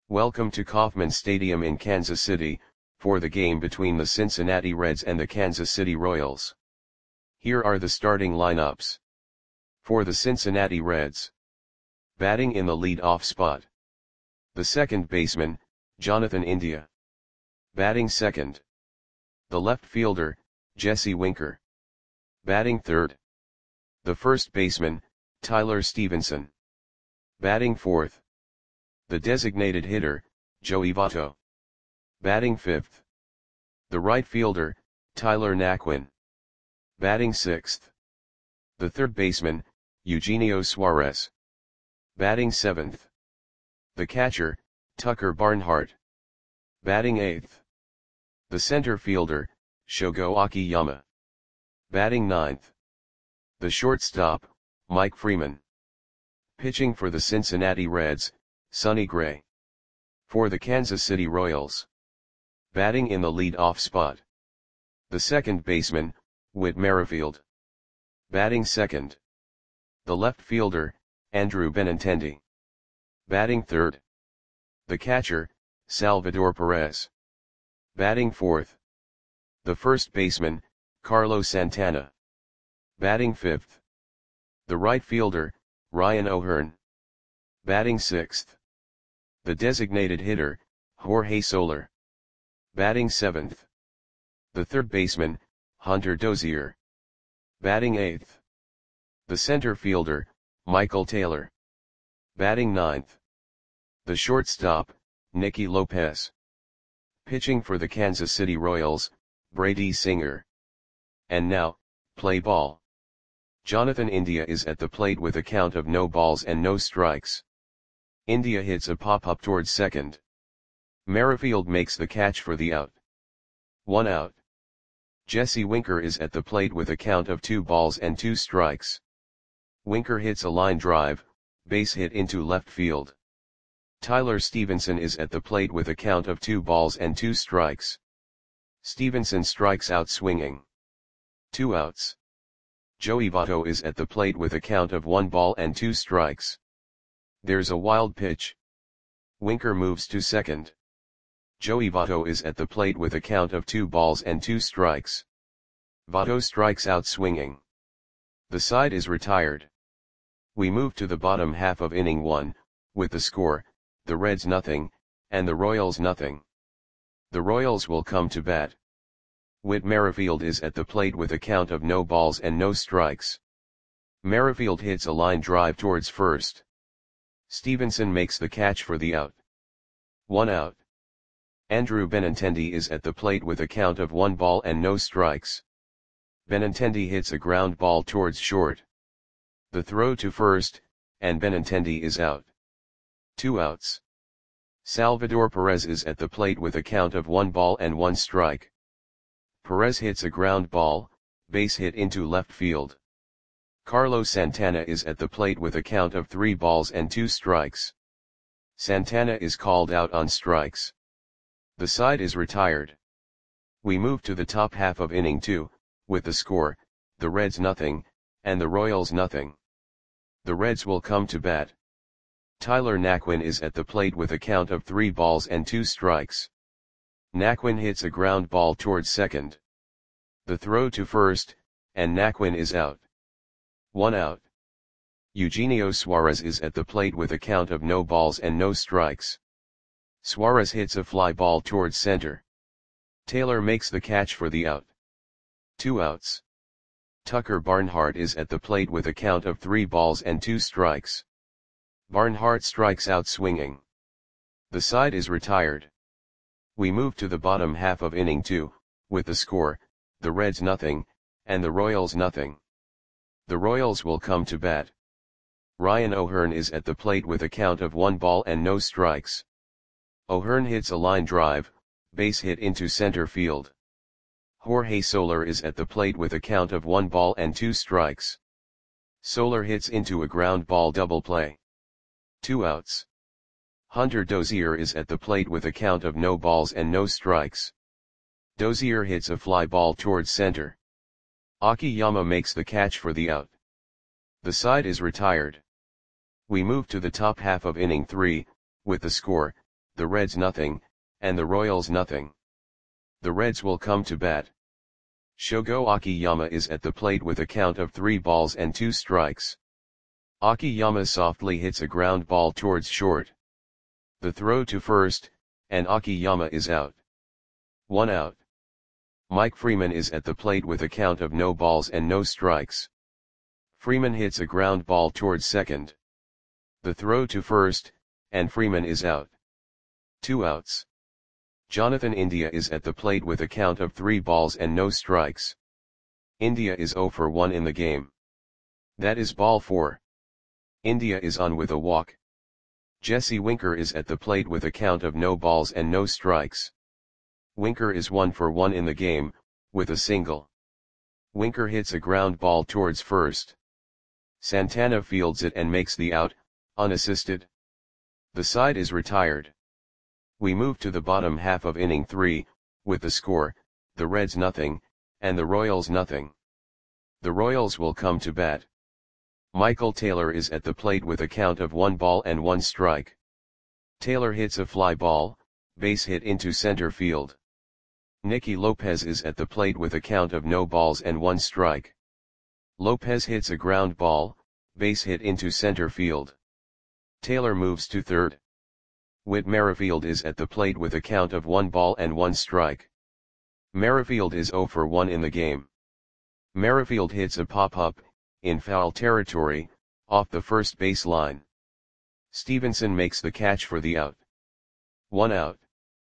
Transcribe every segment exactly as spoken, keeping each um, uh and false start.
Welcome to Kauffman Stadium in Kansas City, for the game between the Cincinnati Reds and the Kansas City Royals. Here are the starting lineups. For the Cincinnati Reds. Batting in the lead-off spot. The second baseman, Jonathan India. Batting second. The left fielder, Jesse Winker. Batting third. The first baseman, Tyler Stevenson. Batting fourth. The designated hitter, Joey Votto. Batting fifth. The right fielder, Tyler Naquin. Batting sixth. The third baseman, Eugenio Suarez. Batting seventh. The catcher, Tucker Barnhart. Batting eighth. The center fielder, Shogo Akiyama. Batting ninth. The shortstop, Mike Freeman. Pitching for the Cincinnati Reds, Sonny Gray. For the Kansas City Royals. Batting in the lead-off spot. The second baseman, Whit Merrifield. Batting second. The left fielder, Andrew Benintendi. Batting third. The catcher, Salvador Perez. Batting fourth. The first baseman, Carlos Santana. Batting fifth. The right fielder, Ryan O'Hearn. Batting sixth. The designated hitter, Jorge Soler. Batting seventh. The third baseman, Hunter Dozier. Batting eighth. The center fielder, Michael Taylor. Batting ninth. The shortstop, Nicky Lopez. Pitching for the Kansas City Royals, Brady Singer. And now, play ball. Jonathan India is at the plate with a count of no balls and no strikes. India hits a pop-up towards second. Merrifield makes the catch for the out. One out. Jesse Winker is at the plate with a count of two balls and two strikes. Winker hits a line drive, base hit into left field. Tyler Stevenson is at the plate with a count of two balls and two strikes. Stevenson strikes out swinging. Two outs. Joey Votto is at the plate with a count of one ball and two strikes. There's a wild pitch. Winker moves to second. Joey Votto is at the plate with a count of two balls and two strikes. Votto strikes out swinging. The side is retired. We move to the bottom half of inning one, with the score, the Reds nothing, and the Royals nothing. The Royals will come to bat. Whit Merrifield is at the plate with a count of no balls and no strikes. Merrifield hits a line drive towards first. Stevenson makes the catch for the out. One out. Andrew Benintendi is at the plate with a count of one ball and no strikes. Benintendi hits a ground ball towards short. The throw to first, and Benintendi is out. Two outs. Salvador Perez is at the plate with a count of one ball and one strike. Perez hits a ground ball, base hit into left field. Carlos Santana is at the plate with a count of three balls and two strikes. Santana is called out on strikes. The side is retired. We move to the top half of inning two, with the score, the Reds nothing, and the Royals nothing. The Reds will come to bat. Tyler Naquin is at the plate with a count of three balls and two strikes. Naquin hits a ground ball towards second. The throw to first, and Naquin is out. One out. Eugenio Suarez is at the plate with a count of no balls and no strikes. Suarez hits a fly ball towards center. Taylor makes the catch for the out. Two outs. Tucker Barnhart is at the plate with a count of three balls and two strikes. Barnhart strikes out swinging. The side is retired. We move to the bottom half of inning two, with the score, the Reds nothing, and the Royals nothing. The Royals will come to bat. Ryan O'Hearn is at the plate with a count of one ball and no strikes. O'Hearn hits a line drive, base hit into center field. Jorge Soler is at the plate with a count of one ball and two strikes. Soler hits into a ground ball double play. Two outs. Hunter Dozier is at the plate with a count of no balls and no strikes. Dozier hits a fly ball towards center. Akiyama makes the catch for the out. The side is retired. We move to the top half of inning three, with the score, the Reds nothing, and the Royals nothing. The Reds will come to bat. Shogo Akiyama is at the plate with a count of three balls and two strikes. Akiyama softly hits a ground ball towards short. The throw to first, and Akiyama is out. One out. Mike Freeman is at the plate with a count of no balls and no strikes. Freeman hits a ground ball towards second. The throw to first, and Freeman is out. Two outs. Jonathan India is at the plate with a count of three balls and no strikes. India is zero for one in the game. That is ball four. India is on with a walk. Jesse Winker is at the plate with a count of no balls and no strikes. Winker is one for one in the game, with a single. Winker hits a ground ball towards first. Santana fields it and makes the out, unassisted. The side is retired. We move to the bottom half of inning three, with the score, the Reds nothing, and the Royals nothing. The Royals will come to bat. Michael Taylor is at the plate with a count of one ball and one strike. Taylor hits a fly ball, base hit into center field. Nicky Lopez is at the plate with a count of no balls and one strike. Lopez hits a ground ball, base hit into center field. Taylor moves to third. Whit Merrifield is at the plate with a count of one ball and one strike. Merrifield is zero for one in the game. Merrifield hits a pop-up, in foul territory, off the first base line. Stevenson makes the catch for the out. One out.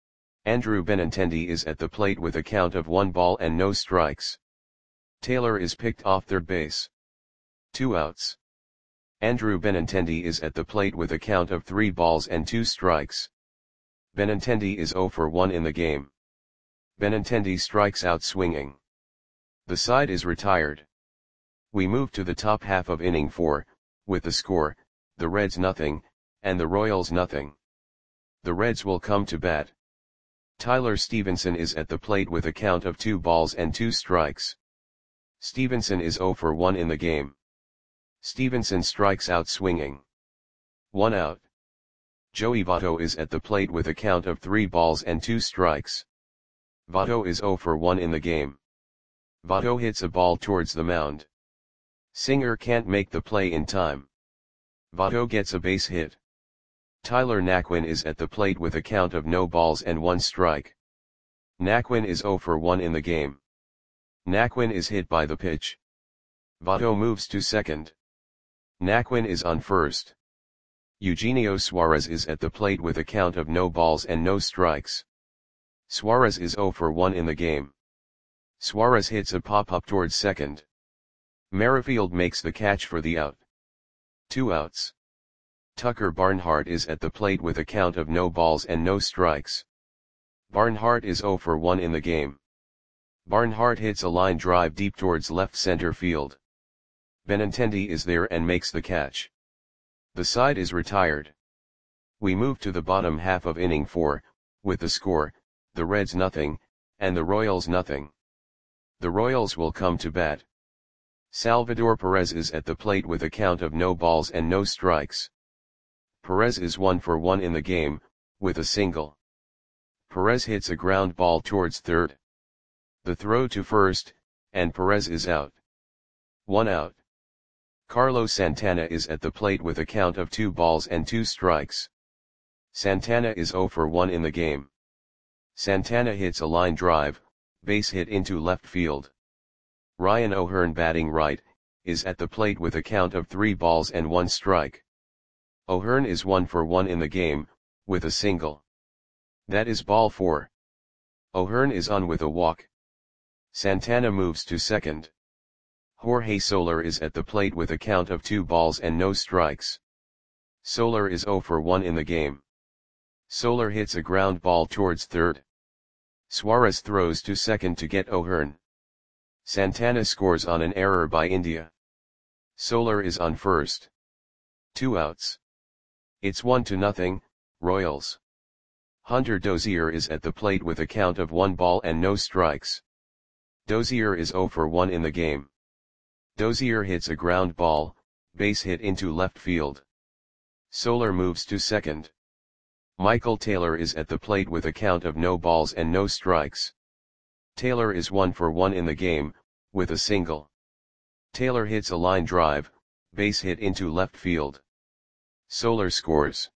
Andrew Benintendi is at the plate with a count of one ball and no strikes. Taylor is picked off third base. Two outs. Andrew Benintendi is at the plate with a count of three balls and two strikes. Benintendi is zero for one in the game. Benintendi strikes out swinging. The side is retired. We move to the top half of inning four, with the score, the Reds nothing, and the Royals nothing. The Reds will come to bat. Tyler Stevenson is at the plate with a count of two balls and two strikes. Stevenson is zero for one in the game. Stevenson strikes out swinging. One out. Joey Votto is at the plate with a count of three balls and two strikes. Votto is zero for one in the game. Votto hits a ball towards the mound. Singer can't make the play in time. Votto gets a base hit. Tyler Naquin is at the plate with a count of no balls and one strike. Naquin is zero for one in the game. Naquin is hit by the pitch. Votto moves to second. Naquin is on first. Eugenio Suarez is at the plate with a count of no balls and no strikes. Suarez is zero for one in the game. Suarez hits a pop-up towards second. Merrifield makes the catch for the out. Two outs. Tucker Barnhart is at the plate with a count of no balls and no strikes. Barnhart is zero for one in the game. Barnhart hits a line drive deep towards left center field. Benintendi is there and makes the catch. The side is retired. We move to the bottom half of inning four, with the score, the Reds nothing, and the Royals nothing. The Royals will come to bat. Salvador Perez is at the plate with a count of no balls and no strikes. Perez is one for one in the game, with a single. Perez hits a ground ball towards third. The throw to first, and Perez is out. One out. Carlos Santana is at the plate with a count of two balls and two strikes. Santana is zero for one in the game. Santana hits a line drive, base hit into left field. Ryan O'Hearn, batting right, is at the plate with a count of three balls and one strike. O'Hearn is one for one in the game, with a single. That is ball four. O'Hearn is on with a walk. Santana moves to second. Jorge Soler is at the plate with a count of two balls and no strikes. Soler is zero for one in the game. Soler hits a ground ball towards third. Suarez throws to second to get O'Hearn. Santana scores on an error by India. Soler is on first. Two outs. It's one to nothing, Royals. Hunter Dozier is at the plate with a count of one ball and no strikes. Dozier is zero for one in the game. Dozier hits a ground ball, base hit into left field. Soler moves to second. Michael Taylor is at the plate with a count of no balls and no strikes. Taylor is one for one in the game, with a single. Taylor hits a line drive, base hit into left field. Soler scores.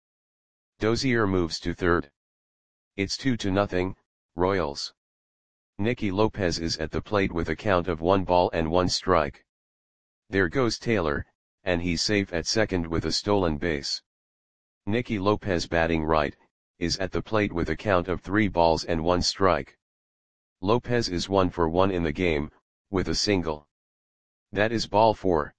Dozier moves to third. It's two to nothing, Royals. Nicky Lopez is at the plate with a count of one ball and one strike. There goes Taylor, and he's safe at second with a stolen base. Nicky Lopez, batting right, is at the plate with a count of three balls and one strike. Lopez is one for one in the game, with a single. That is ball four.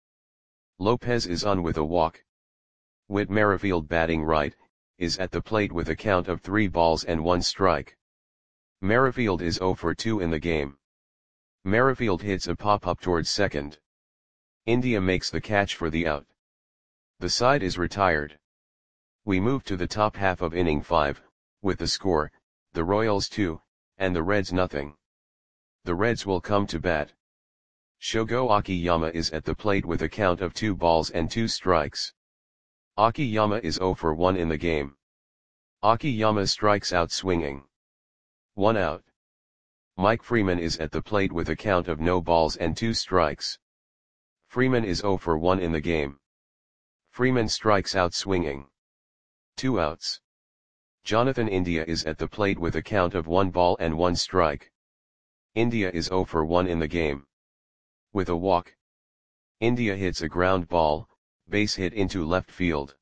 Lopez is on with a walk. Whit Merrifield, batting right, is at the plate with a count of three balls and one strike. Merrifield is zero for two in the game. Merrifield hits a pop-up towards second. India makes the catch for the out. The side is retired. We move to the top half of inning five, with the score, the Royals two, and the Reds nothing. The Reds will come to bat. Shogo Akiyama is at the plate with a count of two balls and two strikes. Akiyama is zero for one in the game. Akiyama strikes out swinging. One out. Mike Freeman is at the plate with a count of no balls and two strikes. Freeman is zero for one in the game. Freeman strikes out swinging. Two outs. Jonathan India is at the plate with a count of one ball and one strike. India is zero for one in the game. With a walk. India hits a ground ball, base hit into left field.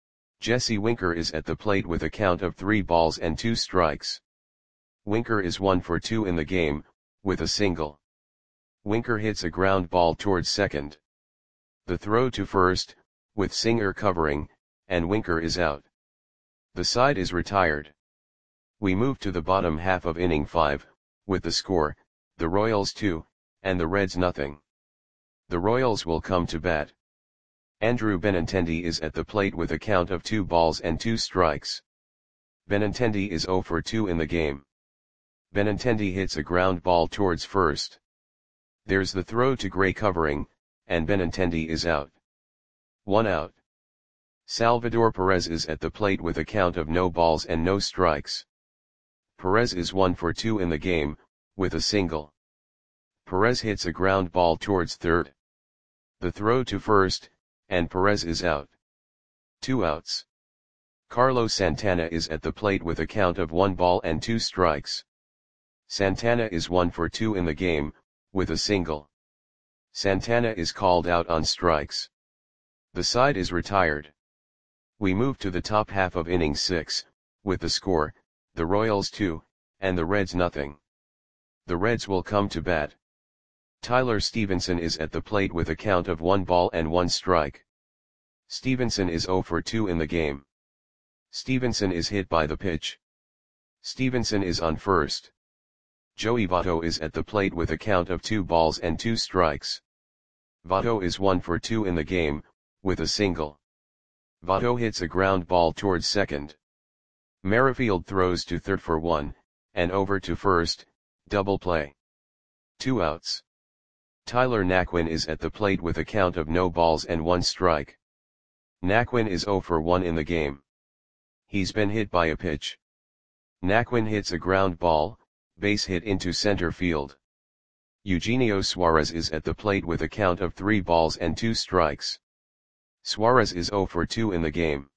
Jesse Winker is at the plate with a count of three balls and two strikes. Winker is one for two in the game, with a single. Winker hits a ground ball towards second. The throw to first, with Singer covering, and Winker is out. The side is retired. We move to the bottom half of inning five, with the score, the Royals two, and the Reds nothing. The Royals will come to bat. Andrew Benintendi is at the plate with a count of two balls and two strikes. Benintendi is zero for two in the game. Benintendi hits a ground ball towards first. There's the throw to Gray covering, and Benintendi is out. One out. Salvador Perez is at the plate with a count of no balls and no strikes. Perez is one for two in the game, with a single. Perez hits a ground ball towards third. The throw to first, and Perez is out. Two outs. Carlos Santana is at the plate with a count of one ball and two strikes. Santana is one for two in the game, with a single. Santana is called out on strikes. The side is retired. We move to the top half of inning six, with the score, the Royals two, and the Reds nothing. The Reds will come to bat. Tyler Stevenson is at the plate with a count of one ball and one strike. Stevenson is zero for two in the game. Stevenson is hit by the pitch. Stevenson is on first. Joey Votto is at the plate with a count of two balls and two strikes. Votto is one for two in the game, with a single. Votto hits a ground ball towards second. Merrifield throws to third for one, and over to first, double play. Two outs. Tyler Naquin is at the plate with a count of no balls and one strike. Naquin is zero for one in the game. He's been hit by a pitch. Naquin hits a ground ball, base hit into center field. Eugenio Suarez is at the plate with a count of three balls and two strikes. Suarez is zero for two in the game.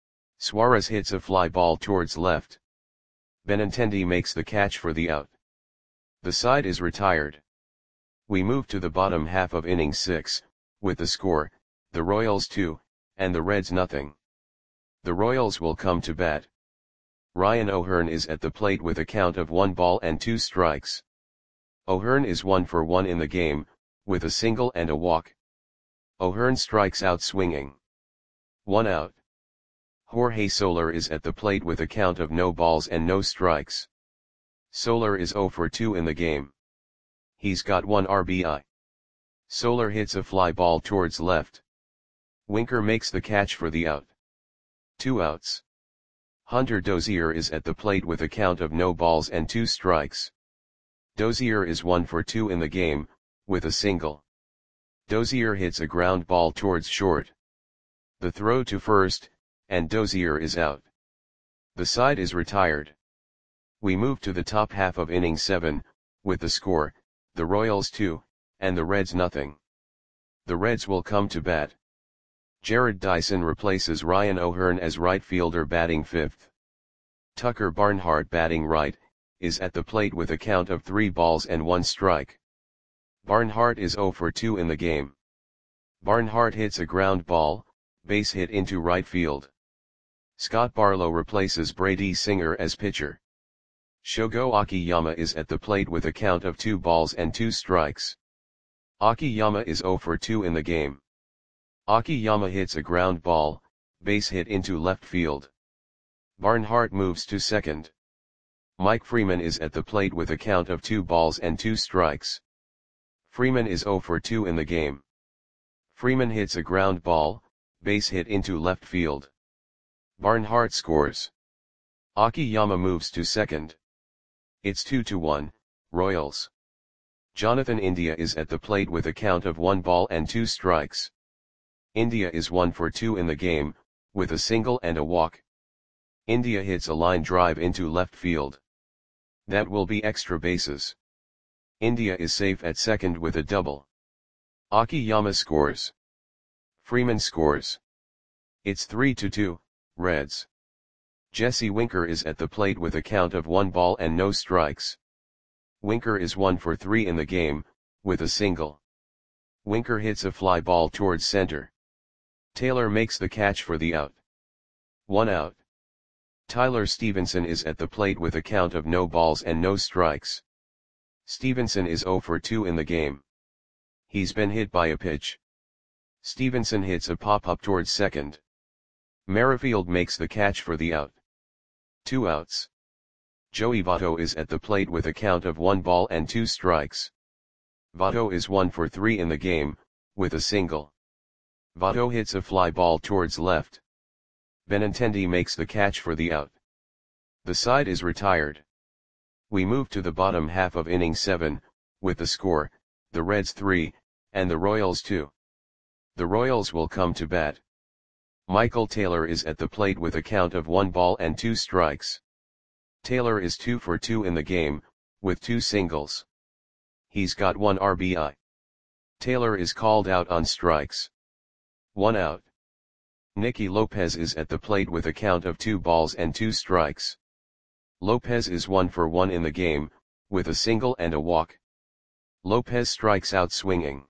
Suarez hits a fly ball towards left. Benintendi makes the catch for the out. The side is retired. We move to the bottom half of inning six, with the score, the Royals two, and the Reds nothing. The Royals will come to bat. Ryan O'Hearn is at the plate with a count of one ball and two strikes. O'Hearn is one for one in the game, with a single and a walk. O'Hearn strikes out swinging. One out. Jorge Soler is at the plate with a count of no balls and no strikes. Soler is zero for two in the game. He's got one R B I. Soler hits a fly ball towards left. Winker makes the catch for the out. Two outs. Hunter Dozier is at the plate with a count of no balls and two strikes. Dozier is one for two in the game, with a single. Dozier hits a ground ball towards short. The throw to first, and Dozier is out. The side is retired. We move to the top half of inning seven, with the score, the Royals two, and the Reds nothing. The Reds will come to bat. Jared Dyson replaces Ryan O'Hearn as right fielder batting fifth. Tucker Barnhart batting right, is at the plate with a count of three balls and one strike. Barnhart is oh for two in the game. Barnhart hits a ground ball, base hit into right field. Scott Barlow replaces Brady Singer as pitcher. Shogo Akiyama is at the plate with a count of two balls and two strikes. Akiyama is oh for two in the game. Akiyama hits a ground ball, base hit into left field. Barnhart moves to second. Mike Freeman is at the plate with a count of two balls and two strikes. Freeman is oh for two in the game. Freeman hits a ground ball, base hit into left field. Barnhart scores. Akiyama moves to second. It's two to one, Royals. Jonathan India is at the plate with a count of one ball and two strikes. India is one for two in the game, with a single and a walk. India hits a line drive into left field. That will be extra bases. India is safe at second with a double. Akiyama scores. Freeman scores. It's three to two, Reds. Jesse Winker is at the plate with a count of one ball and no strikes. Winker is one for three in the game, with a single. Winker hits a fly ball towards center. Taylor makes the catch for the out. One out. Tyler Stevenson is at the plate with a count of no balls and no strikes. Stevenson is oh for two in the game. He's been hit by a pitch. Stevenson hits a pop-up towards second. Merrifield makes the catch for the out. Two outs. Joey Votto is at the plate with a count of one ball and two strikes. Votto is one for three in the game, with a single. Votto hits a fly ball towards left. Benintendi makes the catch for the out. The side is retired. We move to the bottom half of inning seven, with the score, the Reds three, and the Royals two. The Royals will come to bat. Michael Taylor is at the plate with a count of one ball and two strikes. Taylor is two for two in the game, with two singles. He's got one R B I. Taylor is called out on strikes. One out. Nicky Lopez is at the plate with a count of two balls and two strikes. Lopez is one for one in the game, with a single and a walk. Lopez strikes out swinging.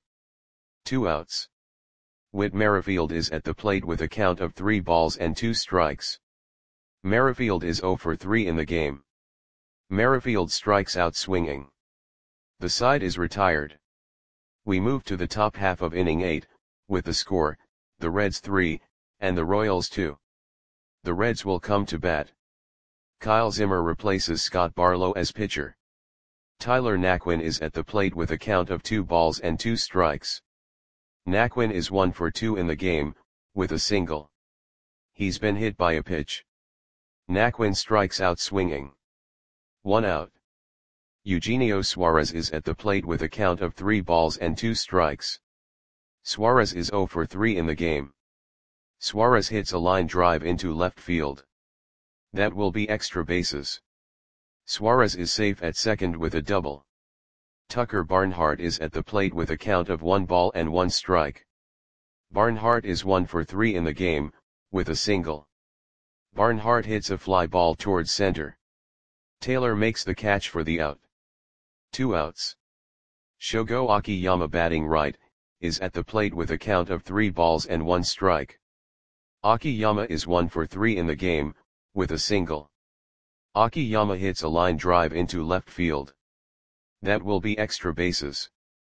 Two outs. Whit Merrifield is at the plate with a count of three balls and two strikes. Merrifield is oh for three in the game. Merrifield strikes out swinging. The side is retired. We move to the top half of inning eight, with the score, the Reds three, and the Royals two. The Reds will come to bat. Kyle Zimmer replaces Scott Barlow as pitcher. Tyler Naquin is at the plate with a count of two balls and two strikes. Naquin is one for two in the game, with a single. He's been hit by a pitch. Naquin strikes out swinging. One out. Eugenio Suarez is at the plate with a count of three balls and two strikes. Suarez is oh for three in the game. Suarez hits a line drive into left field. That will be extra bases. Suarez is safe at second with a double. Tucker Barnhart is at the plate with a count of one ball and one strike. Barnhart is one for three in the game, with a single. Barnhart hits a fly ball towards center. Taylor makes the catch for the out. Two outs. Shogo Akiyama batting right, is at the plate with a count of three balls and one strike. Akiyama is one for three in the game, with a single. Akiyama hits a line drive into left field. That will be extra bases.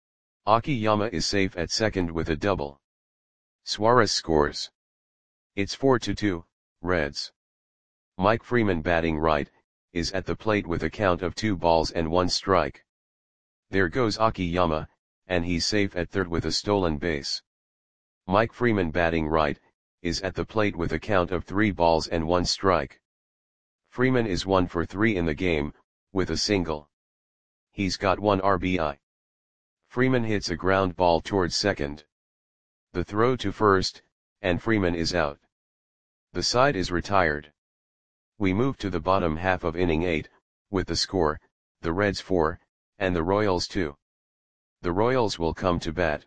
Akiyama is safe at second with a double. Suarez scores. It's four to two, Reds. Mike Freeman batting right, is at the plate with a count of two balls and one strike. There goes Akiyama, and he's safe at third with a stolen base. Mike Freeman batting right, is at the plate with a count of three balls and one strike. Freeman is one for three in the game, with a single. He's got one R B I. Freeman hits a ground ball towards second. The throw to first, and Freeman is out. The side is retired. We move to the bottom half of inning eight, with the score, the Reds four, and the Royals two. The Royals will come to bat.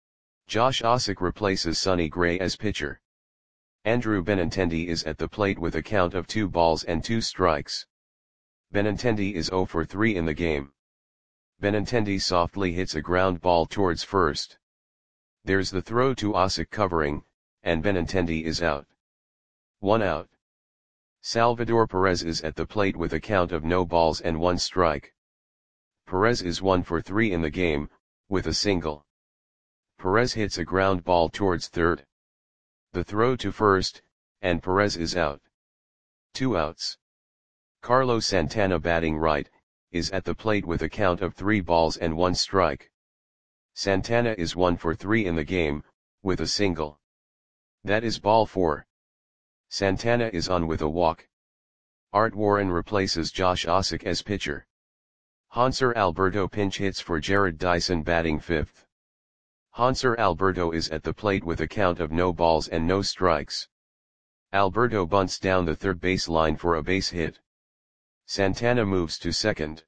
Josh Ossock replaces Sonny Gray as pitcher. Andrew Benintendi is at the plate with a count of two balls and two strikes. Benintendi is oh for three in the game. Benintendi softly hits a ground ball towards first. There's the throw to Ossock covering, and Benintendi is out. One out. Salvador Perez is at the plate with a count of no balls and one strike. Perez is one for three in the game, with a single. Perez hits a ground ball towards third. The throw to first, and Perez is out. Two outs. Carlos Santana, batting right, is at the plate with a count of three balls and one strike. Santana is one for three in the game, with a single. That is ball four. Santana is on with a walk. Art Warren replaces Josh Ossock as pitcher. Hanser Alberto pinch hits for Jared Dyson, batting fifth. Hanser Alberto is at the plate with a count of no balls and no strikes. Alberto bunts down the third base line for a base hit. Santana moves to second.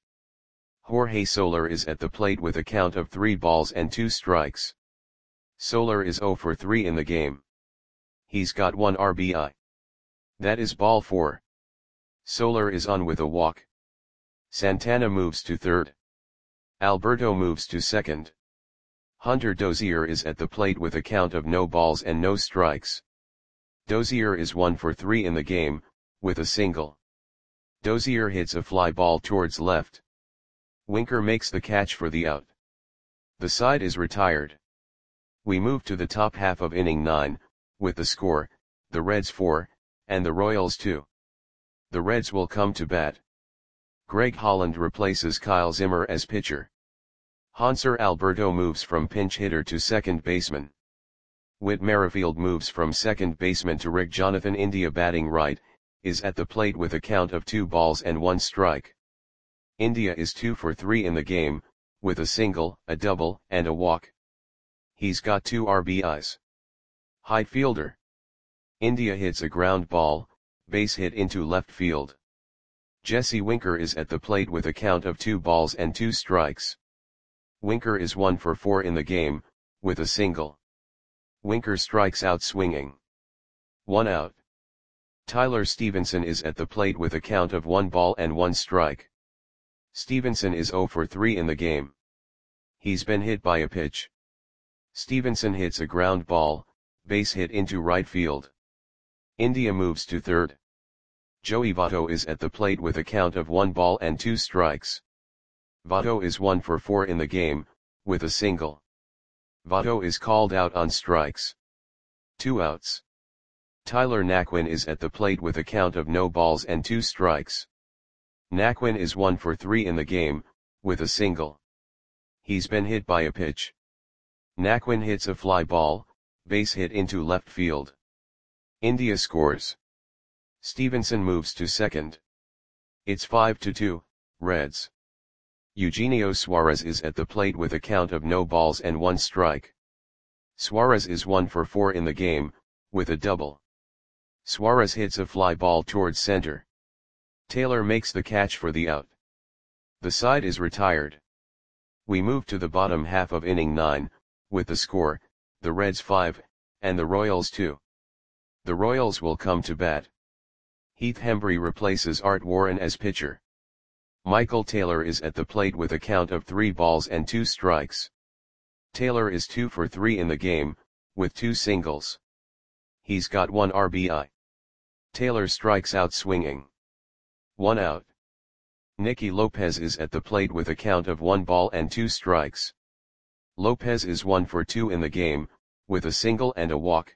Jorge Soler is at the plate with a count of three balls and two strikes. Soler is oh for three in the game. He's got one R B I. That is ball four. Soler is on with a walk. Santana moves to third. Alberto moves to second. Hunter Dozier is at the plate with a count of no balls and no strikes. Dozier is one for three in the game, with a single. Dozier hits a fly ball towards left. Winker makes the catch for the out. The side is retired. We move to the top half of inning nine, with the score, the Reds four, and the Royals two. The Reds will come to bat. Greg Holland replaces Kyle Zimmer as pitcher. Hanser Alberto moves from pinch hitter to second baseman. Whit Merrifield moves from second baseman to rig. Jonathan India, batting right, is at the plate with a count of two balls and one strike. India is two for three in the game, with a single, a double, and a walk. He's got two R B Is. Height fielder. India hits a ground ball, base hit into left field. Jesse Winker is at the plate with a count of two balls and two strikes. Winker is one for four in the game, with a single. Winker strikes out swinging. One out. Tyler Stevenson is at the plate with a count of one ball and one strike. Stevenson is oh for three in the game. He's been hit by a pitch. Stevenson hits a ground ball, base hit into right field. India moves to third. Joey Votto is at the plate with a count of one ball and two strikes. Votto is one for four in the game, with a single. Votto is called out on strikes. Two outs. Tyler Naquin is at the plate with a count of no balls and two strikes. Naquin is one for three in the game, with a single. He's been hit by a pitch. Naquin hits a fly ball, base hit into left field. India scores. Stevenson moves to second. It's five to two, Reds. Eugenio Suarez is at the plate with a count of no balls and one strike. Suarez is one for four in the game, with a double. Suarez hits a fly ball towards center. Taylor makes the catch for the out. The side is retired. We move to the bottom half of inning nine, with the score, the Reds five, and the Royals two. The Royals will come to bat. Heath Hembree replaces Art Warren as pitcher. Michael Taylor is at the plate with a count of three balls and two strikes. Taylor is two for three in the game, with two singles. He's got one R B I. Taylor strikes out swinging. One out. Nicky Lopez is at the plate with a count of one ball and two strikes. Lopez is one for two in the game, with a single and a walk.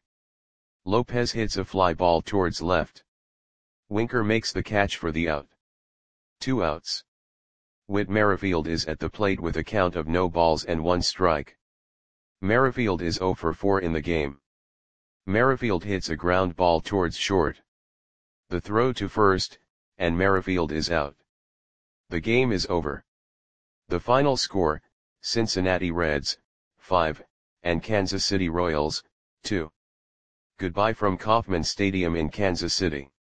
Lopez hits a fly ball towards left. Winker makes the catch for the out. Two outs. Whit Merrifield is at the plate with a count of no balls and one strike. Merrifield is oh for four in the game. Merrifield hits a ground ball towards short. The throw to first, and Merrifield is out. The game is over. The final score, Cincinnati Reds, five, and Kansas City Royals, two. Goodbye from Kauffman Stadium in Kansas City.